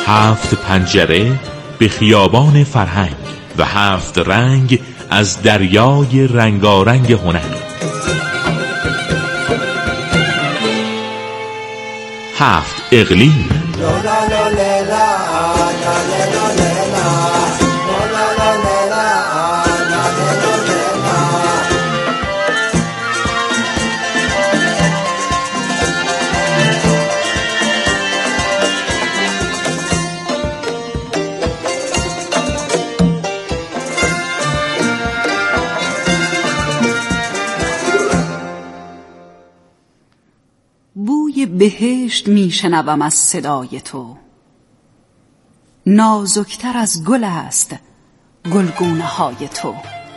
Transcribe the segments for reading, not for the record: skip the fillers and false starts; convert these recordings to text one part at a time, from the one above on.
7 پنجره به خیابان فرهنگ و 7 رنگ از دریای رنگارنگ هنر. 7 اقلیم. بوی بهشت میشنوم از صدای تو، نازکتر از گل است گلگونه های تو.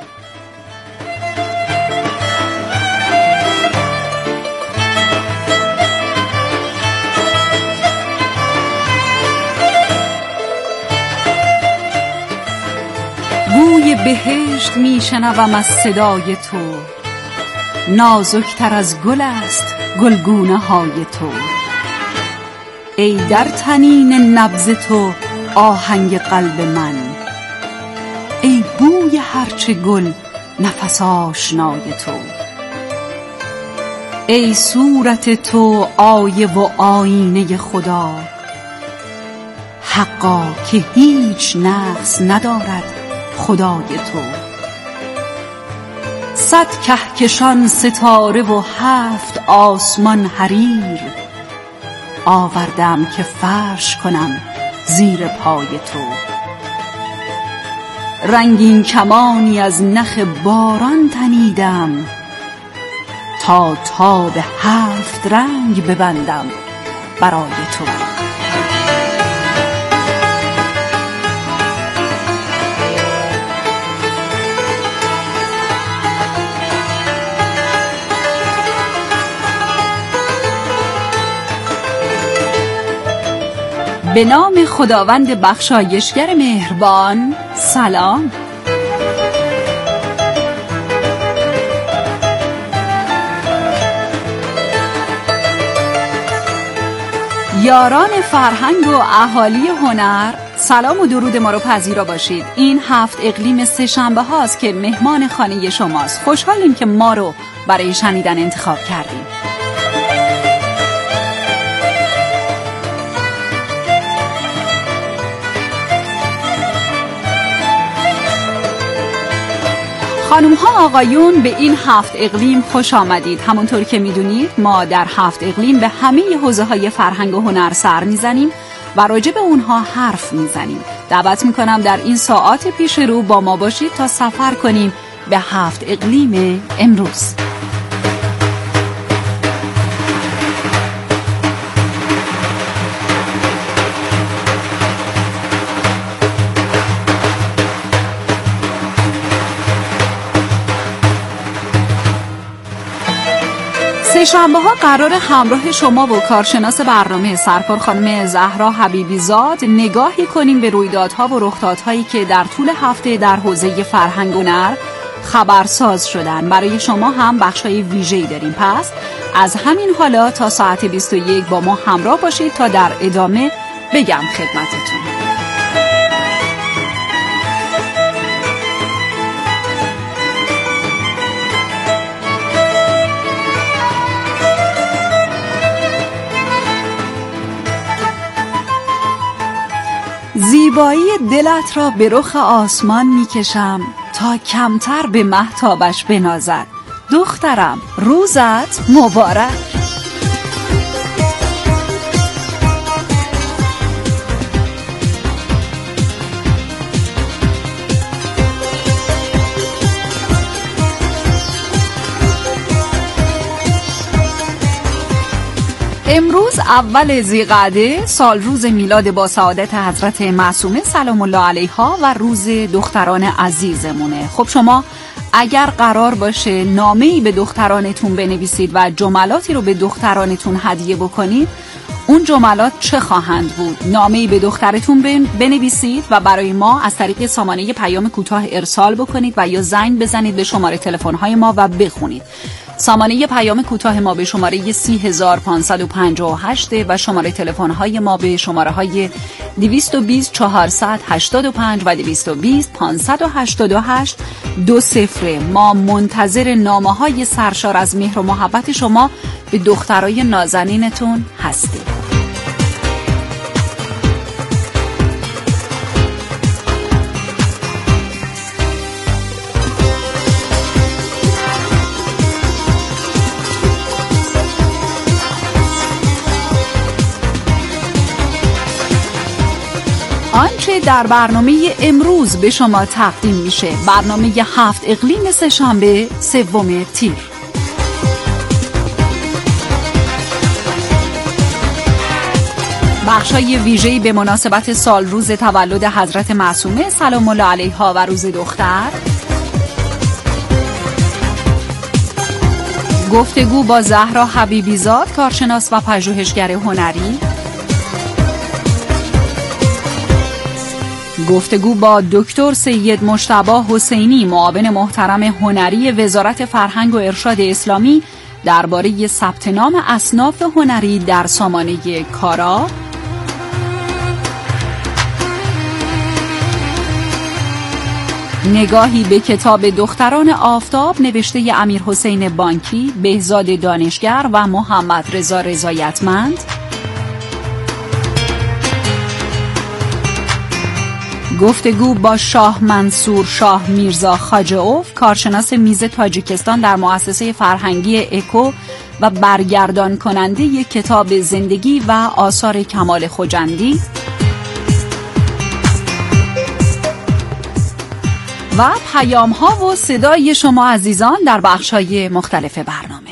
بوی بهشت میشنوم از صدای تو، نازکتر از گل است گلگونه های تو. ای در طنین نبض تو آهنگ قلب من، ای بوی هرچه گل نفس آشنای تو. ای صورت تو آیه و آینه خدا، حقا که هیچ نقص ندارد خدای تو. 100 کهکشان ستاره و 7 آسمان حریر، آوردم که فرش کنم زیر پای تو. رنگین کمانی از نخ باران تنیدم، تا تاب 7 رنگ ببندم برای تو. به نام خداوند بخشایشگر مهربان. سلام. یاران فرهنگ و اهالی هنر، سلام و درود ما رو پذیرا باشید. این 7 اقلیم سه شنبه هاست که مهمان خانه شماست. خوشحالیم که ما رو برای شنیدن انتخاب کردیم. خانم ها آقایون، به این 7 اقلیم خوش آمدید. همونطور که میدونید ما در 7 اقلیم به همه حوزه های فرهنگ و هنر سر میزنیم و راجع به اونها حرف میزنیم. دعوت میکنم در این ساعات پیش رو با ما باشید تا سفر کنیم به 7 اقلیم امروز. سه‌شنبه ها قرار همراه شما و کارشناس برنامه سرکار خانم زهرا حبیبی زاد نگاهی کنیم به رویدادها و رخدادهایی که در طول هفته در حوزه فرهنگ و هنر خبرساز شدن. برای شما هم بخشای ویژه‌ای داریم. پس از همین حالا تا ساعت 21 با ما همراه باشید تا در ادامه بگم خدمتتون. زیبایی دلت را به رخ آسمان میکشم، تا کمتر به مهتابش بنازد. دخترم روزت مبارک. امروز اول ذی‌قعده، سال روز میلاد با سعادت حضرت معصومه سلام الله علیها و روز دختران عزیزمونه. خب شما اگر قرار باشه نامه‌ای به دخترانتون بنویسید و جملاتی رو به دخترانتون هدیه بکنید، اون جملات چه خواهند بود؟ نامه‌ای به دخترتون بنویسید و برای ما از طریق سامانه پیام کوتاه ارسال بکنید و یا زنگ بزنید به شماره تلفن‌های ما و بخونید. سامانه پیام کوتاه ما به شماره 30558 و شماره تلفن های ما به شماره های 220 485 و 220 588 20. ما منتظر نامه های سرشار از مهر و محبت شما به دخترای نازنینتون هستیم. آنچه در برنامه امروز به شما تقدیم میشه، برنامه 7 اقلیم سه‌شنبه 3 تیر. بخشای ویژه‌ای به مناسبت سال روز تولد حضرت معصومه سلام الله علیها و روز دختر، گفتگو با زهرا حبیبیزاد کارشناس و پژوهشگر هنری، گفتگو با دکتر سید مجتبی حسینی معاون محترم هنری وزارت فرهنگ و ارشاد اسلامی درباره ثبت نام اصناف هنری در سامانه کارا، نگاهی به کتاب دختران آفتاب نوشته امیرحسین بانکی، بهزاد دانشگر و محمد رضا رضایتمند، گفتگو با شاه منصور شاه میرزا خاجه‌اوف کارشناس میز تاجیکستان در مؤسسه فرهنگی اکو و برگردان کننده کتاب زندگی و آثار کمال خوجندی، و پیام ها و صدای شما عزیزان در بخش های مختلف برنامه.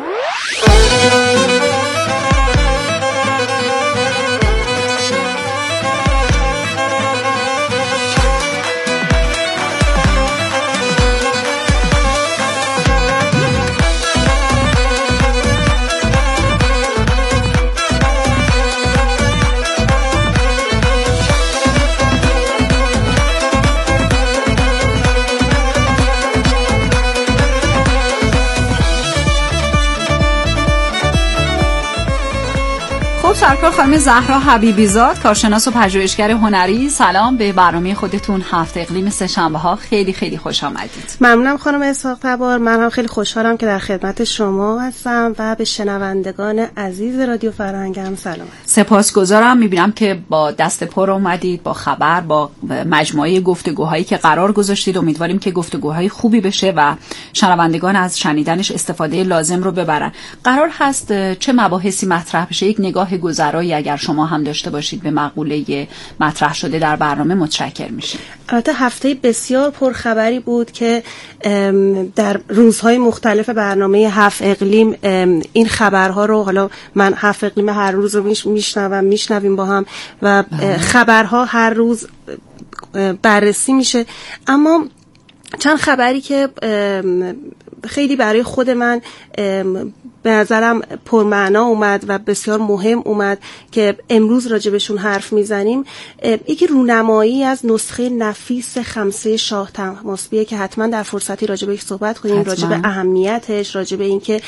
سرکار خانم زهرا حبیبیزاد کارشناس و پژوهشگر هنری، سلام. به برنامه خودتون 7 اقلیم سه‌شنبه ها خیلی خیلی خوش آمدید. ممنونم خانم اسحاق تبار. من هم خیلی خوشحالم که در خدمت شما هستم و به شنوندگان عزیز رادیو فرهنگ هم سلام. سپاسگزارم. میبینم که با دست پر اومدید، با خبر، با مجموعه گفتگوهایی که قرار گذاشتید. امیدواریم که گفتگوهای خوبی بشه و شنوندگان از شنیدنش استفاده لازم رو ببرن. قرار هست چه مباحثی مطرح بشه؟ یک نگاه گذرایی اگر شما هم داشته باشید به مقوله مطرح شده در برنامه متشکر میشیم. البته هفته بسیار پرخبری بود که در روزهای مختلف برنامه 7 اقلیم این خبرها رو، حالا من 7 اقلیم هر روز رو میشنویم با هم و خبرها هر روز بررسی میشه، اما چند خبری که خیلی برای خود من به نظرم پرمعنا اومد و بسیار مهم اومد که امروز راجبشون حرف میزنیم. یکی رونمایی از نسخه نفیس خمسه شاه طهماسبیه که حتما در فرصتی راجبش صحبت کنیم، راجب اهمیتش، راجب اینکه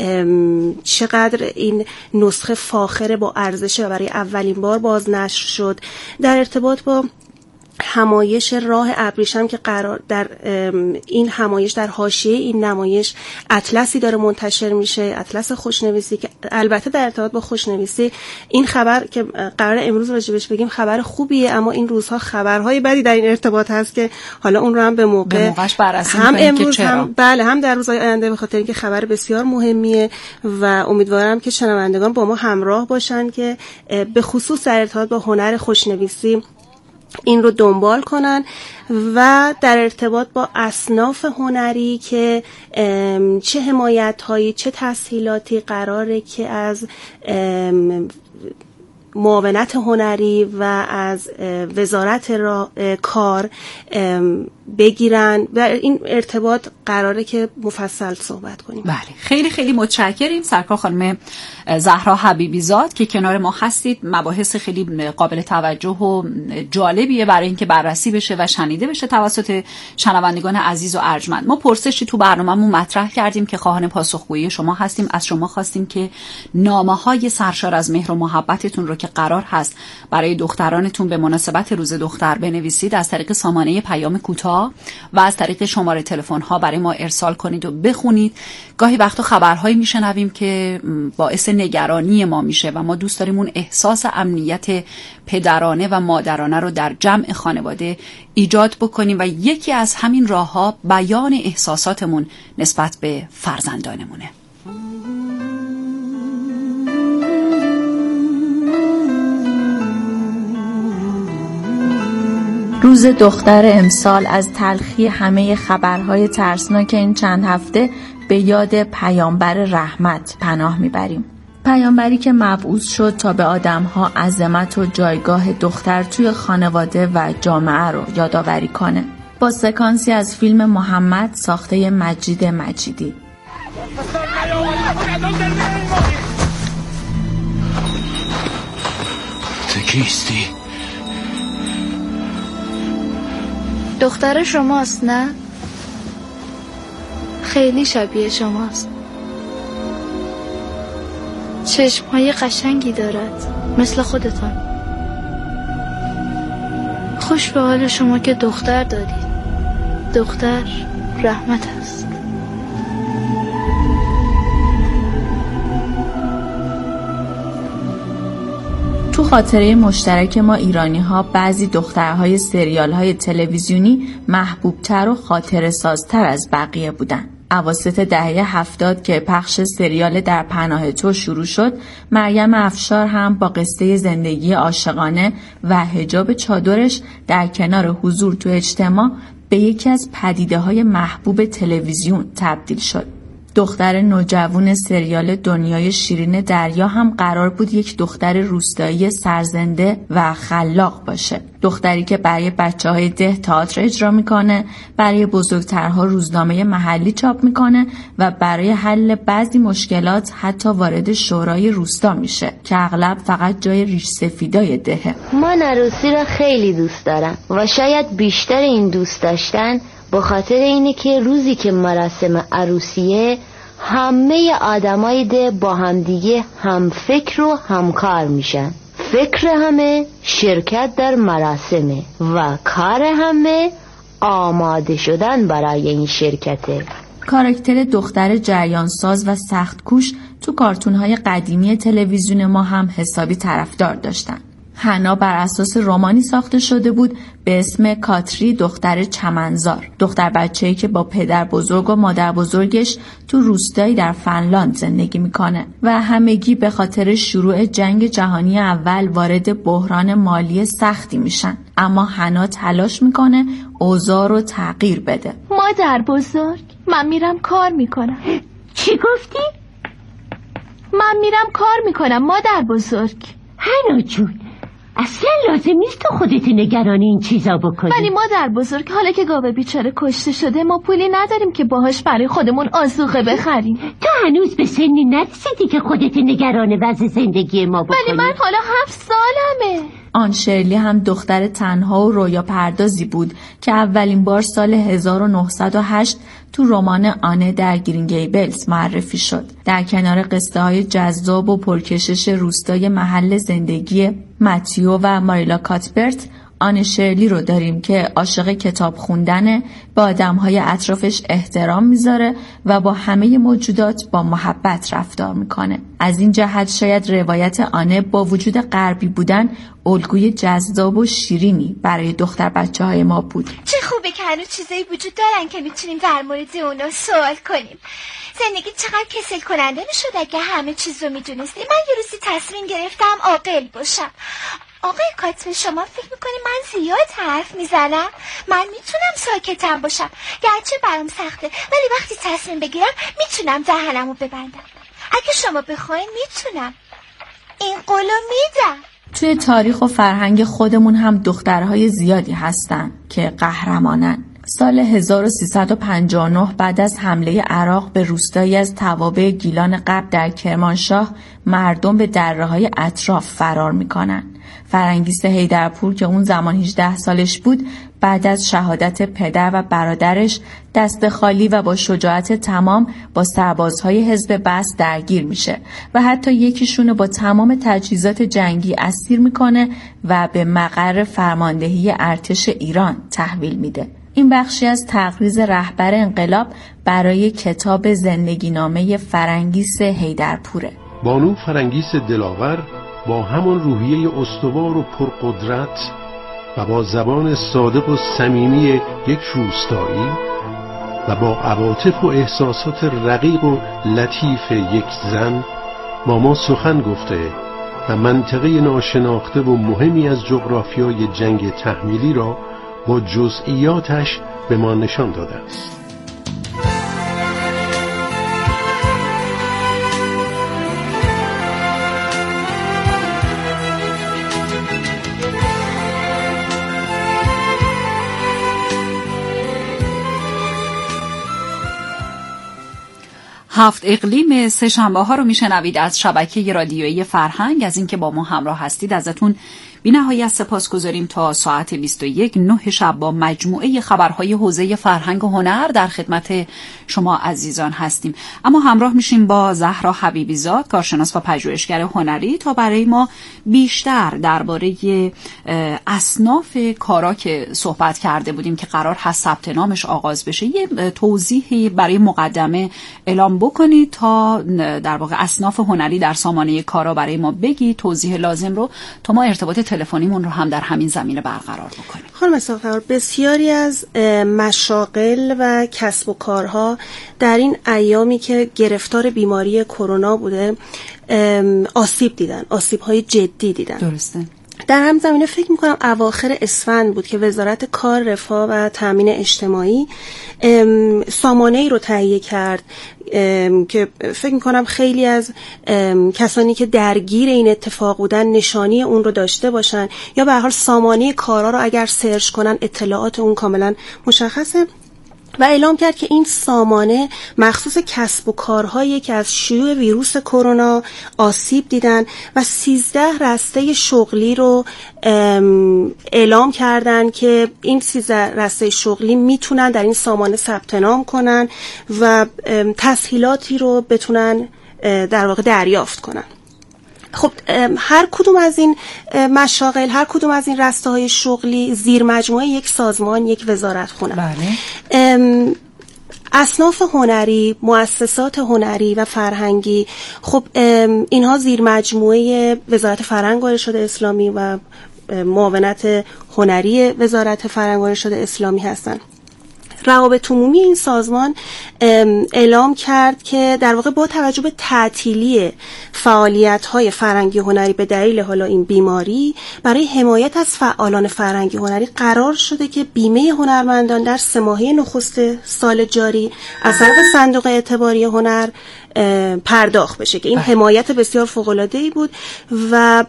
چقدر این نسخه فاخر با ارزشه و برای اولین بار بازنشر شد. در ارتباط با همایش راه ابریشم که قرار در این همایش، در حاشیه این نمایش اطلسی داره منتشر میشه، اطلس خوشنویسی که البته در ارتباط با خوشنویسی این خبر که قرار امروز راجبش بگیم خبر خوبیه، اما این روزها خبرهای بدی در این ارتباط هست که حالا اون رو هم به موقعش بررسی هم امروز که هم بله هم در روزهای آینده، به خاطر اینکه خبر بسیار مهمیه و امیدوارم که شنوندگان با ما همراه باشن که به خصوص در ارتباط با هنر خوشنویسی این رو دنبال کنن و در ارتباط با اصناف هنری که چه حمایت هایی، چه تسهیلاتی قراره که از معاونت هنری و از وزارت کار بگیرن و این ارتباط قراره که مفصل صحبت کنیم. بله، خیلی خیلی متشکریم سرکار خانم زهرا حبیبی زاد که کنار ما هستید. مباحث خیلی قابل توجه و جالبیه برای اینکه بررسی بشه و شنیده بشه توسط شنوندگان عزیز و ارجمند. ما پرسشی تو برنامه‌مون مطرح کردیم که خواهان پاسخگویی شما هستیم. از شما خواستیم که نامه‌های سرشار از مهر و محبتتون رو که قرار هست برای دخترانتون به مناسبت روز دختر بنویسید از طریق سامانه پیام کوتاه و از طریق شماره تلفن ها برای ما ارسال کنید و بخونید. گاهی وقتا خبرهایی میشنویم که باعث نگرانی ما میشه و ما دوست داریم اون احساس امنیت پدرانه و مادرانه رو در جمع خانواده ایجاد بکنیم و یکی از همین راه‌ها بیان احساساتمون نسبت به فرزندانمونه. روز دختر امسال از تلخی همه خبرهای ترسناک این چند هفته به یاد پیامبر رحمت پناه میبریم. پیامبری که مبعوث شد تا به آدمها عظمت و جایگاه دختر توی خانواده و جامعه رو یادآوری کنه. با سکانسی از فیلم محمد ساخته مجید مجیدی. تو کیستی؟ دختر شماست نه؟ خیلی شبیه شماست. چشمهای قشنگی دارد مثل خودتان. خوش به حال شما که دختر دارید. دختر رحمت است. تو خاطره مشترک ما ایرانی ها بعضی دخترهای سریال های تلویزیونی محبوبتر و خاطره سازتر از بقیه بودن. اواسط دهه 70 که پخش سریال در پناه تو شروع شد، مریم افشار هم با قصه زندگی عاشقانه و حجاب چادرش در کنار حضور تو اجتماع به یکی از پدیده‌های محبوب تلویزیون تبدیل شد. دختر نوجوان سریال دنیای شیرین دریا هم قرار بود یک دختر روستایی سرزنده و خلاق باشه. دختری که برای بچه‌های ده تئاتر اجرا میکنه، برای بزرگترها روزنامه محلی چاپ میکنه و برای حل بعضی مشکلات حتی وارد شورای روستا میشه که اغلب فقط جای ریش سفیدای دهه. من عروسی را خیلی دوست دارم و شاید بیشتر این دوست داشتن به خاطر اینه که روزی که مراسم عروسیه همه آدمای ده با همدیگه هم فکر و همکار میشن. فکر همه شرکت در مراسمه و کار همه آماده شدن برای این شرکته. کاراکتر دختر جریانساز و سخت‌کوش تو کارتون‌های قدیمی تلویزیون ما هم حسابی طرفدار داشتن. حنا بر اساس رمانی ساخته شده بود به اسم کاتری دختر چمنزار، دختر بچه‌ای که با پدر بزرگ و مادر بزرگش تو روستایی در فنلاند زندگی میکنه و همگی به خاطر شروع جنگ جهانی اول وارد بحران مالی سختی میشن، اما حنا تلاش میکنه اوضاع رو تغییر بده. مادر بزرگ، من میرم کار میکنم. چی گفتی؟ من میرم کار میکنم مادر بزرگ. حنا جون، اصلا لازم نیست تو خودت نگران این چیزا بکنی. ولی مادر بزرگ، حالا که گاوه بیچاره کشته شده ما پولی نداریم که باهاش برای خودمون آذوقه بخریم. تو هنوز به سنی نرسیدی که خودت نگران وضع زندگی ما بکنی. ولی من حالا 7 سالمه. آن شرلی هم دختر تنها و رویا پردازی بود که اولین بار سال 1908 تو رمان آنه در گرین گیبلز معرفی شد. در کنار قصه های جذاب و پرکشش روستای محل زندگی متیو و ماریلا کاتبرت، آن شرلی رو داریم که عاشق کتاب خوندنه، با آدم‌های اطرافش احترام میذاره و با همه موجودات با محبت رفتار میکنه. از این جهت شاید روایت آنه با وجود غربی بودن الگوی جذاب و شیرینی برای دختر بچه‌های ما بود. چه خوبه که هنوز چیزایی وجود دارن که میتونیم در مورد اونا سوال کنیم. زندگی چقدر کسل کننده میشد اگه همه چیز رو میدونستیم. من یه روزی تصمیم گرفتم عاقل باشم. آقای کاتب، شما فکر میکنی من زیاد حرف میزنم؟ من میتونم ساکتم باشم، گرچه برام سخته، ولی وقتی تصمیم بگیرم میتونم دهنمو ببندم. اگه شما بخواین میتونم. این قولو میدم. توی تاریخ و فرهنگ خودمون هم دخترهای زیادی هستن که قهرمانن. سال 1359 بعد از حمله عراق به روستایی از توابع گیلان غرب در کرمانشاه، مردم به دره‌های اطراف فرار میکنن. فرنگیس حیدرپور که اون زمان 18 سالش بود، بعد از شهادت پدر و برادرش دست خالی و با شجاعت تمام با سربازهای حزب بعث درگیر میشه و حتی یکیشونو با تمام تجهیزات جنگی اسیر میکنه و به مقر فرماندهی ارتش ایران تحویل میده. این بخشی از تقریض رهبر انقلاب برای کتاب زندگینامه فرنگیس حیدرپوره. بانو فرنگیس دلاور با همان روحیه استوار و پرقدرت و با زبان صادق و صمیمی یک روستایی و با عواطف و احساسات رقیق و لطیف یک زن با ما سخن گفته و منطقه ناشناخته و مهمی از جغرافیای جنگ تحمیلی را با جزئیاتش به ما نشان داده است. هفت اقلیم سه شنبه ها رو میشنوید از شبکه رادیویی فرهنگ. از اینکه با ما همراه هستید ازتون بی نهایت سپاسگزاریم. تا ساعت 21 9 شب با مجموعه خبرهای حوزه فرهنگ و هنر در خدمت شما عزیزان هستیم. اما همراه میشیم با زهرا حبیبیزاد، کارشناس و پژوهشگر هنری، تا برای ما بیشتر درباره اصناف کارا که صحبت کرده بودیم که قرار هست ثبت نامش آغاز بشه یه توضیحی برای مقدمه اعلام بکنید تا در واقع اصناف هنری در سامانه کارا برای ما بگی توضیح لازم رو تا ما ارتباط تلفنیمون رو هم در همین زمینه برقرار بکنیم. خانم ساختار، بسیاری از مشاغل و کسب و کارها در این ایامی که گرفتار بیماری کرونا بوده آسیب دیدن، آسیب‌های جدی دیدن. درسته. در هم زمینه فکر میکنم اواخر اسفند بود که وزارت کار، رفاه و تامین اجتماعی سامانه‌ای رو تهیه کرد که فکر میکنم خیلی از کسانی که درگیر این اتفاق بودن نشانی اون رو داشته باشن یا به هر حال سامانه کارا رو اگر سرچ کنن اطلاعات اون کاملا مشخصه و اعلام کرد که این سامانه مخصوص کسب و کارهایی که از شیوع ویروس کرونا آسیب دیدن و 13 رسته شغلی رو اعلام کردن که این 13 رسته شغلی میتونن در این سامانه ثبت نام کنن و تسهیلاتی رو بتونن در واقع دریافت کنن. خب هر کدوم از این مشاغل، هر کدوم از این رسته های شغلی زیر مجموعه یک سازمان، یک وزارت خونه. بله. اصناف هنری، مؤسسات هنری و فرهنگی، خب اینها زیر مجموعه وزارت فرهنگ و ارشاد اسلامی و معاونت هنری وزارت فرهنگ و ارشاد اسلامی هستند. روابط عمومی این سازمان اعلام کرد که در واقع با توجه به تعطیلی فعالیت‌های فرهنگی هنری به دلیل حالا این بیماری، برای حمایت از فعالان فرهنگی هنری قرار شده که بیمه هنرمندان در 3 ماهه نخست سال جاری از طرف صندوق اعتباری هنر پرداخت بشه که این حمایت بسیار فوق‌العاده‌ای بود و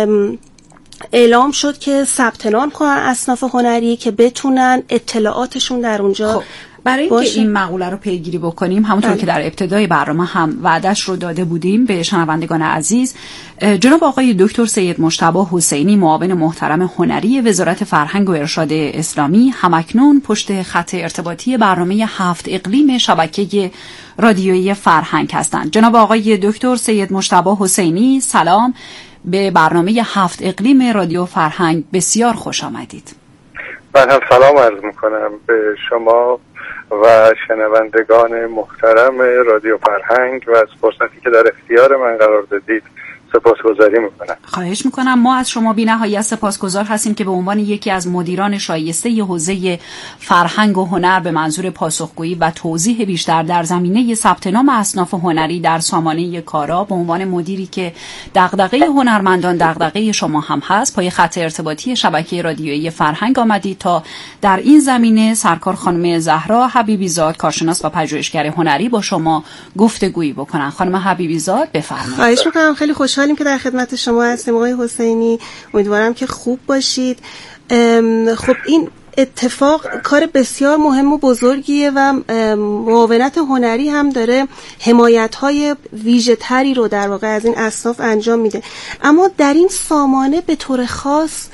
اعلام شد که ثبت نام کنن اصناف هنری که بتونن اطلاعاتشون در اونجا خب. برای اینکه این مقوله رو پیگیری بکنیم، همونطور که در ابتدای برنامه هم وعده‌اش رو داده بودیم به شنوندگان عزیز، جناب آقای دکتر سید مجتبی حسینی، معاون محترم هنری وزارت فرهنگ و ارشاد اسلامی، همکنون پشت خط ارتباطی برنامه 7 اقلیم شبکه رادیویی فرهنگ هستند. جناب آقای دکتر سید مجتبی حسینی، سلام. به برنامه 7 اقلیم رادیو فرهنگ بسیار خوش آمدید. من هم سلام عرض میکنم به شما و شنوندگان محترم رادیو فرهنگ و از فرصتی که در اختیار من قرار دادید سپاسگزاری میکنم. خواهش میکنم. ما از شما بی نهایت سپاسگزار هستیم که به عنوان یکی از مدیران شایسته حوزه فرهنگ و هنر به منظور پاسخگویی و توضیح بیشتر در زمینه ثبت نام اصناف هنری در سامانه کارا، به عنوان مدیری که دغدغه هنرمندان دغدغه شما هم هست، پای خط ارتباطی شبکه رادیویی فرهنگ آمدید تا در این زمینه سرکار خانم زهرا حبیبیزاد، کارشناس و پژوهشگر هنری، با شما گفتگویی بکنن. خانم حبیبیزاد بفرمایید. خواهش میکنم. خیلی خوشحال خوشحالیم که در خدمت شما هستیم آقای حسینی. امیدوارم که خوب باشید. خب این اتفاق کار بسیار مهم و بزرگیه و معاونت هنری هم داره حمایت‌های ویژه‌تری رو در واقع از این اصناف انجام میده. اما در این سامانه به طور خاص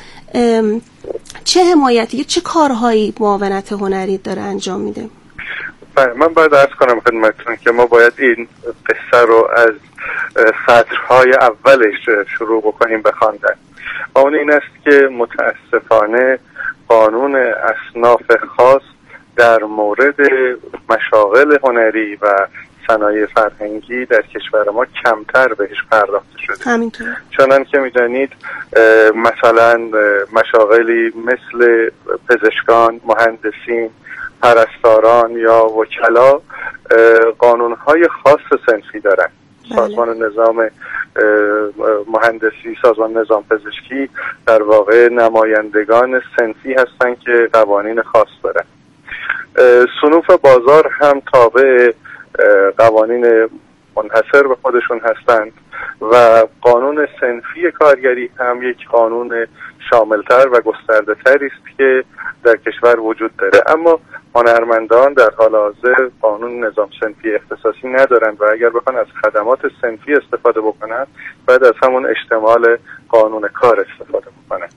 چه حمایتی، چه کارهایی معاونت هنری داره انجام میده؟ من باید عرض کنم خدمتتون که ما باید این قصه رو از سطرهای اولش شروع بکنیم بخواندن. و اون این است که متاسفانه قانون اصناف خاص در مورد مشاغل هنری و صنایع فرهنگی در کشور ما کمتر بهش پرداخته شده. همینطور. چنان که میدانید مثلا مشاغلی مثل پزشکان، مهندسین، پرستاران یا وکلا قانونهای خاص صنفی دارن. سازمان نظام مهندسی، سازمان نظام پزشکی در واقع نمایندگان صنفی هستند که قوانین خاص دارن. صنوف بازار هم تابع قوانین منحصر به خودشون هستند و قانون صنفی کارگری هم یک قانون شاملتر و گسترده تری است که در کشور وجود داره. اما هنرمندان در حال حاضر قانون نظام صنفی اختصاصی ندارند و اگر بخوان از خدمات صنفی استفاده بکنند باید از همون اشتمال قانون کار استفاده بکنند.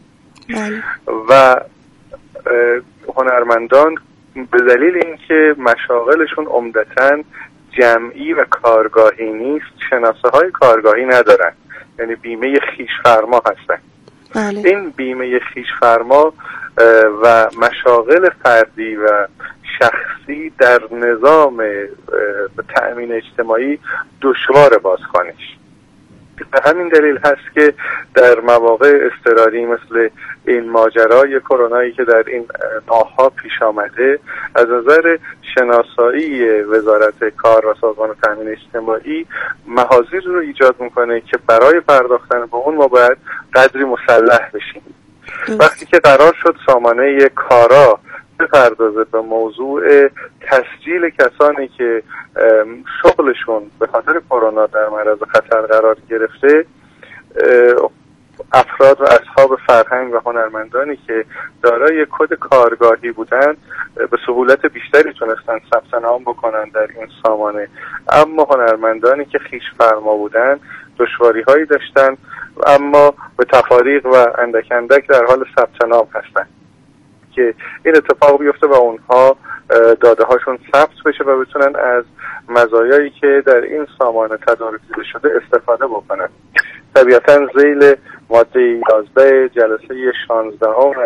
و هنرمندان به دلیل اینکه مشاغلشون عمدتاً جمعی و کارگاهی نیست، شناسه های کارگاهی ندارن، یعنی بیمه خویش‌فرما هستن. این بیمه خویش‌فرما و مشاغل فردی و شخصی در نظام تأمین اجتماعی دشوار بازخوانیش. به همین دلیل هست که در مواقع اضطراری مثل این ماجرای کرونایی که در این ماه‌ها پیش آمده، از نظر شناسایی وزارت کار و سازمان تأمین اجتماعی محاذیر رو ایجاد میکنه که برای پرداختن به اون ما باید قدری مسلح بشیم. وقتی که قرار شد سامانه کارا بپردازه به موضوع تسجیل کسانی که شغلشون به خاطر کرونا در معرض خطر قرار گرفته، افراد و اصحاب فرهنگ و هنرمندانی که دارای کد کارگاهی بودند به سهولت بیشتری تونستن ثبت نام بکنن در این سامانه، اما هنرمندانی که خویش‌فرما بودند دشواری هایی داشتن، اما به تفاریق و اندک اندک در حال ثبت نام هستن که این اتفاق بیفته و اونها داده هاشون ثبت بشه و بتونن از مزایایی که در این سامانه تدارک دیده شده استفاده بکنن. طبیعتاً ذیل ماده 11 جلسه 16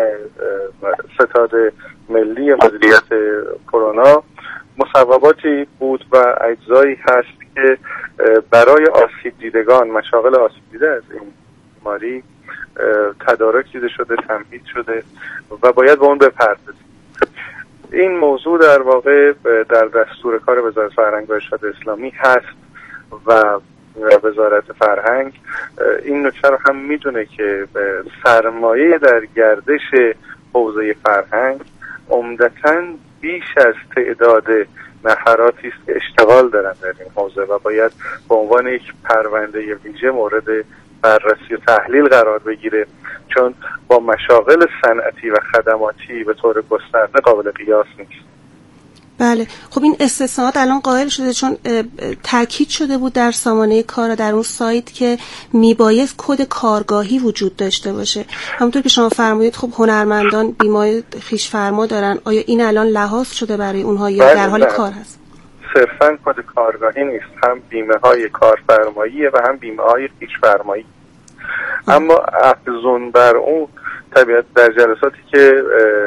ستاد ملی مدیریت کرونا مصوباتی بود و اجزایی هست که برای آسیب دیدگان، مشاغل آسیب دیده از این بیماری تدارک دیده شده، تمهید شده و باید به اون بپردازیم. این موضوع در واقع در دستور کار وزارت فرهنگ و ارشاد اسلامی هست و وزارت فرهنگ این نکته رو هم میدونه که سرمایه در گردش حوزه فرهنگ عمدتاً بیش از تعداد نفراتی است که اشتغال دارن در این حوزه و باید به عنوان یک پرونده ویژه مورد بررسی و تحلیل قرار بگیره، چون با مشاغل صنعتی و خدماتی به طور گسترده قابل قیاس نیست. بله، خب این استثناءات الان قائل شده چون تاکید شده بود در سامانه کار در اون سایت که میبایست کد کارگاهی وجود داشته باشه. همونطور که شما فرمودید خب هنرمندان بیمه خویش‌فرما دارن، آیا این الان لحاظ شده برای اونها یا در حال کار هست؟ صرفاً کد کارگاهی نیست، هم بیمه های کارفرمایی و هم بیمه های خویش‌فرمایی. اما افزون بر اون طبیعت در جلساتی که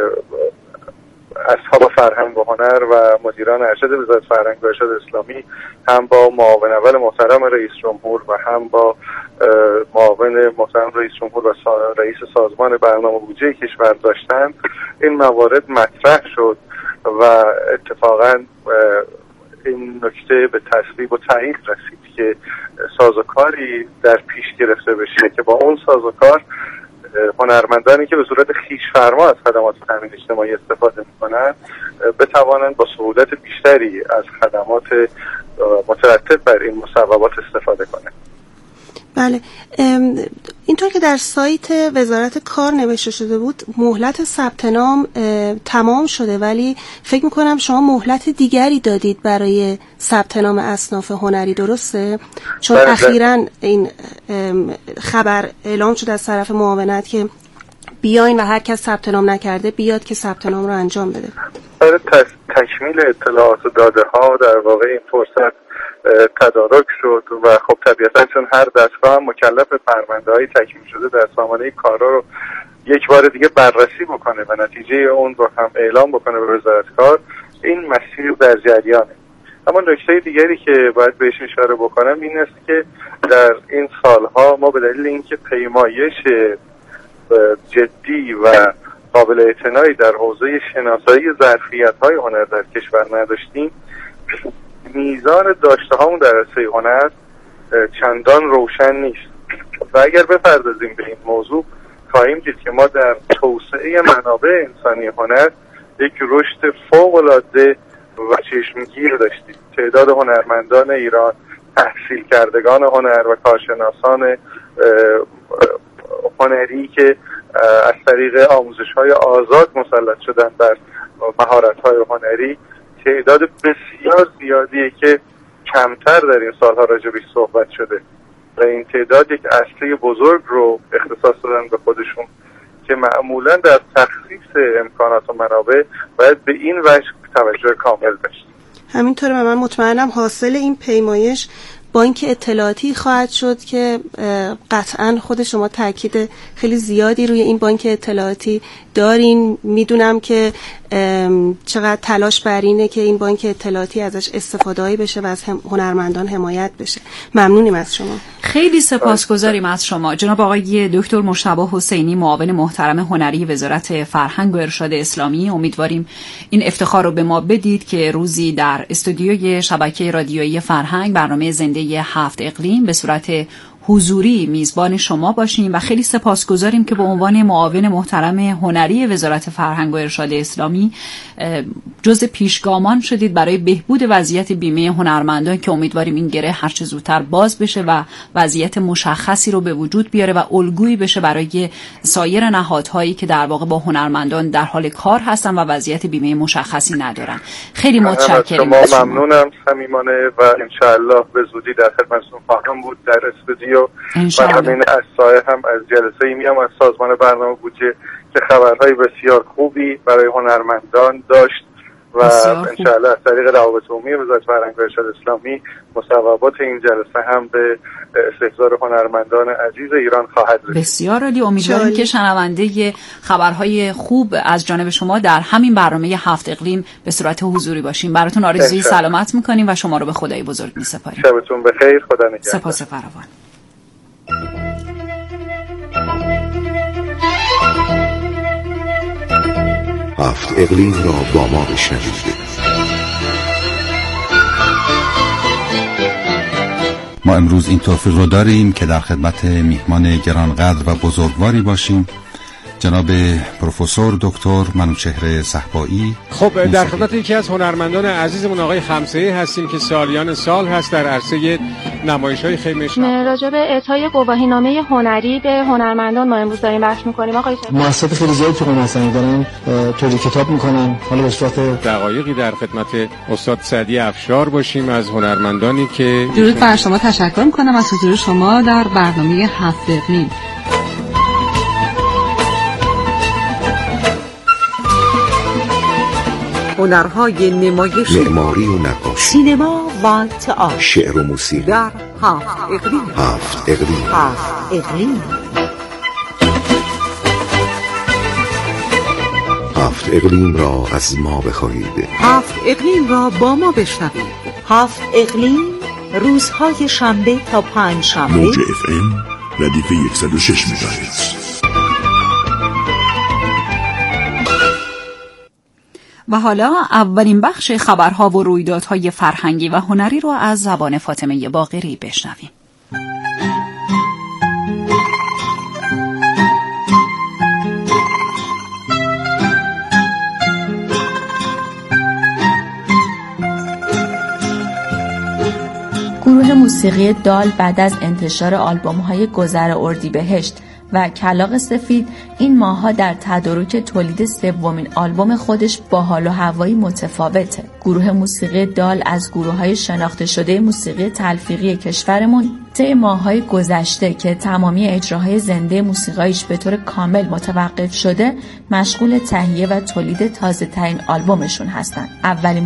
اصحاب فرهنگ و هنر و مدیران ارشد وزارت فرهنگ و ارشاد اسلامی هم با معاون اول محترم رئیس جمهور و هم با معاون محترم رئیس جمهور و رئیس سازمان برنامه بودجه کشور داشتن، این موارد مطرح شد و اتفاقا این نکته به تصویب و تایید رسید که سازوکاری در پیش گرفته بشه که با اون سازوکار هنرمندانی که به صورت خویش‌فرما از خدمات تامین اجتماعی استفاده می‌کنند بتوانند با سهولت بیشتری از خدمات مترتب بر این مصوبات استفاده کنند. بله، اینطور که در سایت وزارت کار نوشته شده بود مهلت ثبت نام تمام شده، ولی فکر میکنم شما مهلت دیگری دادید برای ثبت نام اصناف هنری، درسته؟ چون اخیراً این خبر اعلام شد از طرف معاونت که بیاین و هر کس ثبت نام نکرده بیاد که ثبت نام رو انجام بده. برای تکمیل اطلاعات و داده ها در واقع این فرصت تدارک شد و خب طبیعتا چون هر دستگاه هم مکلف پرونده‌های تکمیل شده در سامانه کارا رو یک بار دیگه بررسی بکنه و نتیجه اون رو هم اعلام بکنه به وزارت کار، این مسیر در جریانه. اما نکته دیگری که باید بهش اشاره بکنم این است که در این سالها ما به دلیل اینکه پیمایش جدی و قابل اعتنایی در حوزه شناسایی ظرفیت‌های هنر در کشور نداشتیم، میزان داشته هامون در عرصه هنر چندان روشن نیست و اگر بپردازیم به این موضوع خواهیم دید که ما در توسعه منابع انسانی هنر یک رشد فوق‌العاده و چشمگیر داشتیم. تعداد هنرمندان ایران، تحصیل کردگان هنر و کارشناسان هنری که از طریق آموزش‌های آزاد مسلط شدن بر مهارت‌های هنری تعداد بسیار زیادیه که کمتر در این سالها راجبش صحبت شده و این تعداد یک اصلی بزرگ رو اختصاص دادن به خودشون که معمولا در تخصیص امکانات و منابع باید به این وجه توجه کامل داشت. همینطوره و من مطمئنم حاصل این پیمایش بانک اطلاعاتی خواهد شد که قطعاً خود شما تاکید خیلی زیادی روی این بانک اطلاعاتی دارین. میدونم که چقدر تلاش بر اینه که این بانک اطلاعاتی ازش استفاده‌ای بشه و از هنرمندان حمایت بشه. ممنونیم از شما. خیلی سپاسگزاریم از شما جناب آقای دکتر مجتبی حسینی، معاون محترم هنری وزارت فرهنگ و ارشاد اسلامی. امیدواریم این افتخار رو به ما بدید که روزی در استودیوی شبکه رادیویی فرهنگ برنامه زنده 7 اقلیم به صورت حضوری میزبان شما باشیم و خیلی سپاسگزاریم که به عنوان معاون محترم هنری وزارت فرهنگ و ارشاد اسلامی جزء پیشگامان شدید برای بهبود وضعیت بیمه هنرمندان که امیدواریم این گره هر چه زودتر باز بشه و وضعیت مشخصی رو به وجود بیاره و الگویی بشه برای سایر نهادهایی که در واقع با هنرمندان در حال کار هستن و وضعیت بیمه مشخصی ندارن. خیلی متشکرم از شما. ممنونم صمیمانه و انشاءالله به زودی در خدمتتون خواهم بود در استودیو و همین اسای هم از جلسه میام از سازمان برنامه بودجه که خبرهای بسیار خوبی برای هنرمندان داشت و انشاءالله از طریق روابط عمومی وزارت فرهنگ و ارشاد اسلامی مصوبات این جلسه هم به استحضار هنرمندان عزیز ایران خواهد رسید. بسیار عالی. امیدواریم که شنونده خبرهای خوب از جانب شما در همین برنامه 7 اقلیم به صورت حضوری باشیم. براتون آرزوی سلامت میکنیم و شما رو به خدای بزرگ میسپاریم. شبتون بخیر. خدا نگهدار. سپاس فراوان. هفت اقلیم را با ما بشنوید. ما امروز این توفیق رو داریم که در خدمت میهمان گرانقدر و بزرگواری باشیم، جناب پروفسور دکتر منوچهر صهبایی. خب در خدمت یکی از هنرمندان عزیزمون آقای خمسه‌ای هستیم که سالیان سال هست در عرصه نمایش‌های خیمه شب. راجع به اعطای گواهینامه هنری به هنرمندان ما امروز داریم بحث می‌کنیم. آقای مؤسسات خیلی زیادی تو هنرستانی دارن تولید کتاب می‌کنن. حالا به صورت دقایقی در خدمت استاد سعدی افشار باشیم از هنرمندانی که درود بر شما. تشکر می‌کنم از حضور شما در برنامه 7 اقلیم. هنرهای نمایش، معماری و نقاشی، سینما و تئاتر، شعر و موسیقی در 7 اقلیم. 7 اقلیم. 7 اقلیم. 7 اقلیم را از ما بخواهید. 7 اقلیم را با ما بشنوید. 7 اقلیم روزهای شنبه تا پنج شنبه. موج FM ردیف 106 مگاهرتز. و حالا اولین بخش خبرها و رویدادهای فرهنگی و هنری رو از زبان فاطمه باقری بشنویم. گروه گروه موسیقی دال بعد از انتشار آلبوم‌های گذر اردیبهشت و کلاغ سفید این ماه‌ها در تدارک تولید سومین آلبوم خودش با حال و هوایی متفاوته. گروه موسیقی دال از گروه‌های شناخته شده موسیقی تلفیقی کشورمون طی ماه‌های گذشته که تمامی اجراهای زنده موسیقایش به طور کامل متوقف شده، مشغول تهیه و تولید تازه‌ترین آلبومشون هستن. اولین